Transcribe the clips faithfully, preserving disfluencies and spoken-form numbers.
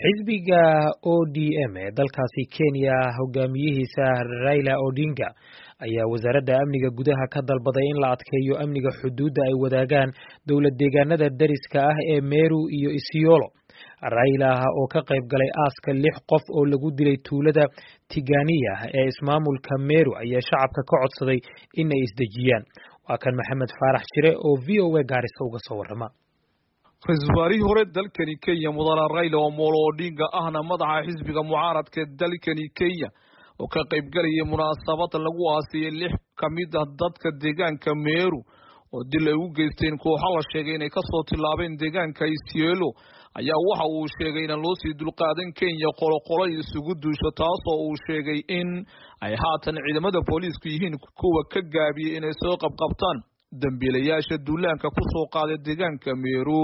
xisbiga O D M ee dalkaasi Kenya hogaamiyihiisa Raila Odinga ayaa wasaaradda amniga gudaha ka dalbaday in la adkeeyo amniga xuduudda ay wadaagaan dowlad deegaanada dariska ah ee Meru iyo Isiolo. Raila oo ka qayb galay aaska lix qof oo lagu dilay tuulada Tigania ee ismaamulka Meru ayaa shacabka ka codsaday in ay isdejiyaan. Waa kan Maxamed Faarax Shire oo V O A Gaarisa uga soo warrama. Ra'iisul wasaarihii hore dalkani Kenya Mudane Raila Omolo Odinga ahna madaxa xisbiga mucaaradka dalkani Kenya oo ka qayb galay munaasabad lagu aasiyay lix kamid ah dadka deegaanka Meru oo dil ay u geysteen kooxo la sheegay inay ka soo tilaabeen deegaanka Isiolo ayaa waxa uu sheegay in loo sii dulqaadan Kenya qolo-qolo isugu duusho taas oo uu sheegay in ay haatan ciidamada booliisku yihiin kuwa ka gaabiyay inay soo qabqabtaan dambiilayaasha duulaanka ku soo qaaday deegaanka Meru.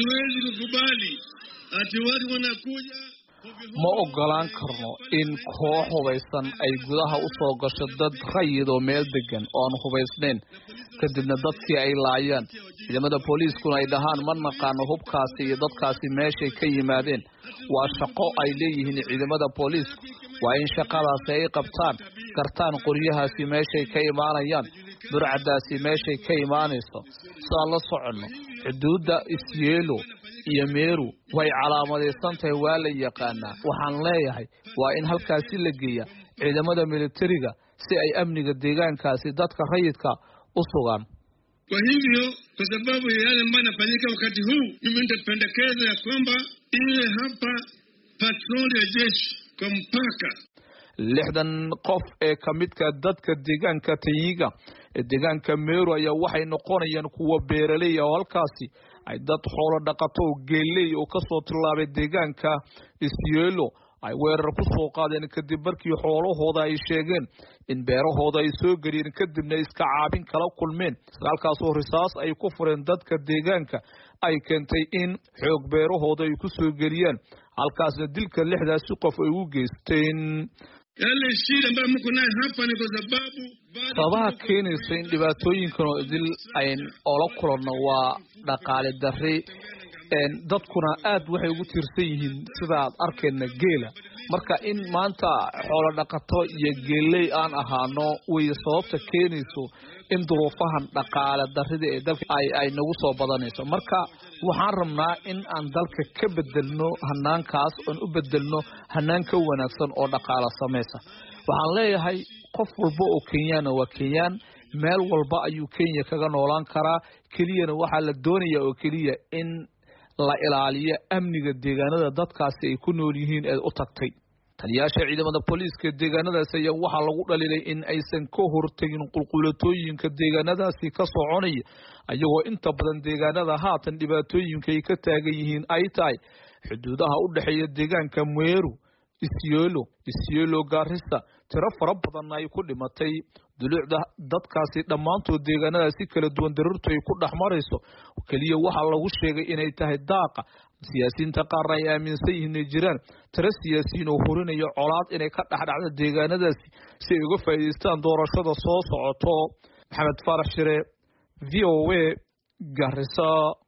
ma ogolaan karno in koox hubaysan ay gudaha u soo gasho dad rayid oo meel degan oo aan hubaysnayn kadibna dadkii ay laayaan ciidamada booliiskuna ay dhahaan ma naqaano hubkaasi iyo dadkaasi meeshay ka yimaadeen. waa shaqo ay leeyihiin ciidamada booliisku waa in shaqadaasi ay qabtaan gartaan qoryahaasi meeshay ka imaanayaan burcadaasi meeshay ka imaanayso soo la socono xuduudda Isiolo iyo Meru way calaamadeysan tahay waa la yaqaanaa. waxaan leeyahay waa in halkaasi la geeyo ciidamada militariga si ay amniga deegaankaasi dadka rayidka u sugaan. Kwa hivyo kwa sababu yale ambayo yanafanyika wakati huu mimi nitapendekeza ya kwamba iwe hapa patrol ya jeshi kwa mpaka. lixdan qof ee kamidka dadka deegaanka Tayiga ee deegaanka Meru ayaa waxay noqonayaan kuwa beeraley ah halkaasi ay dad xoolo dhaqato geeley oo ka soo tilaabay deegaanka Isiolo ay weerar ku soo qaadeen kadib markii xoolahooda ay sheegeen in beerahooda ay soo galiyeen kadibna iska caabin kala kulmeen halkaas oo risaas ay ku fureen dadka deegaanka ay keentay in xoog beerahooda ay ku soo galiyaan halkaasna dilka lixdaas qof ay u geysteen. yale shida ambayo mko nayo hapa ni kwa sababu sabaha keenaysa in dhibaatooyinkan oo dil ay olo kulano waa dhaqaale darri een dadkuna aad waxay ugu tiirsan yihiin sida aad arkayna geela marka in maanta xoolo dhaqato iyo geeley aan ahaano way sababta keenayso in duruufahan dhaqaale darrida ee dalka ay ay nagu soo badanayso. marka waxaan rabnaa in aan dalka ka bedelno hanaankaas oo u bedelno hanaan ka wanaagsan oo dhaqaale sameeysa. waxaan leeyahay qof walba oo Kenyan waa Kenyan meel walba ayuu Kenya kaga noolaan karaa keliyana waxa la doonayaa oo keliya in la ilaaliyo amniga deegaanada dadkaasi ay ku nool yihiin ee u tagtay. taliyaasha ciidamada booliiska deegaanadaas ayaa waxa lagu dhaliilay in aysan ka hortagin qulqulatooyinka deegaanadaasi ka soconaya ayagoo inta badan deegaanada haatan dhibaatooyinka ay ka taagan yihiin ay tahay xuduudaha u dhaxeeya deegaanka Meru Isiolo Isiolo Gaarisa tiro fara badan ay ku dhimatay dulucda dadkaasi dhamaantood deegaanadaasi kala duwan daruurtu ay ku dhaxmarayso kaliya waxa lagu sheegay inay tahay daaqa siyaasiyiinta qaar ay aaminsan yihiin jiraan tiro siyaasiyiin oo horinayo colaad inay ka dhaxdhacdo deegaanadaasi si ay uga faa'iideystaan doorashada soo socoto. Maxamed Faarax Shire V O A Gaarisa.